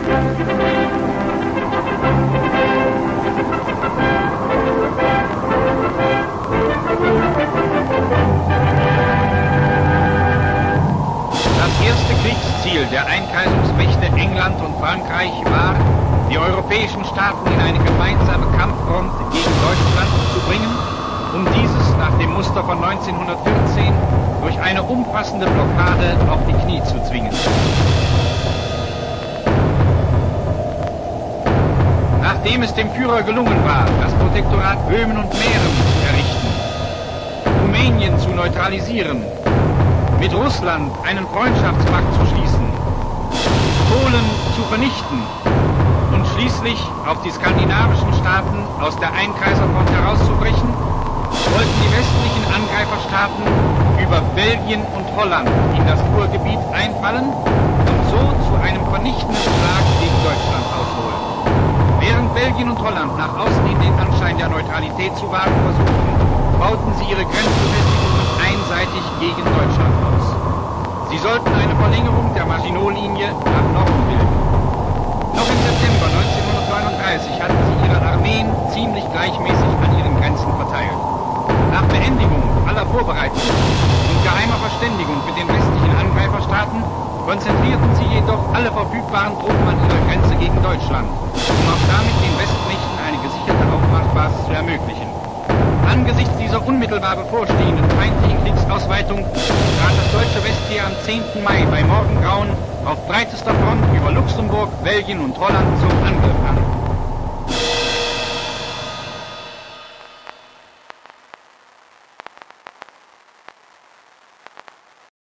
Das erste Kriegsziel der Einkreisungsmächte England und Frankreich war, die europäischen Staaten in eine gemeinsame Kampffront gegen Deutschland zu bringen, um dieses nach dem Muster von 1914 durch eine umfassende Blockade auf die Knie zu zwingen. Nachdem es dem Führer gelungen war, das Protektorat Böhmen und Mähren zu errichten, Rumänien zu neutralisieren, mit Russland einen Freundschaftspakt zu schließen, Polen zu vernichten und schließlich auf die skandinavischen Staaten aus der Einkreiserfront herauszubrechen, wollten die westlichen Angreiferstaaten über Belgien und Holland in das Ruhrgebiet einfallen und so zu einem vernichtenden Schlag gegen Deutschland ausholen. Während Belgien und Holland nach außen hin den Anschein der Neutralität zu wahren versuchten, bauten sie ihre Grenzbefestigungen einseitig gegen Deutschland aus. Sie sollten eine Verlängerung der Maginot-Linie nach Norden bilden. Noch im September 1939 hatten sie ihre Armeen ziemlich gleichmäßig an ihren Grenzen verteilt. Nach Beendigung aller Vorbereitungen und geheimer Verständigung mit den westlichen Angreiferstaaten konzentrierten sie jedoch alle verfügbaren Truppen an ihrer Grenze gegen Deutschland, um auch damit den Westmächten eine gesicherte Aufmarschbasis zu ermöglichen. Angesichts dieser unmittelbar bevorstehenden feindlichen Kriegsausweitung trat das deutsche Westheer am 10. Mai bei Morgengrauen auf breitester Front über Luxemburg, Belgien und Holland zum Angriff an.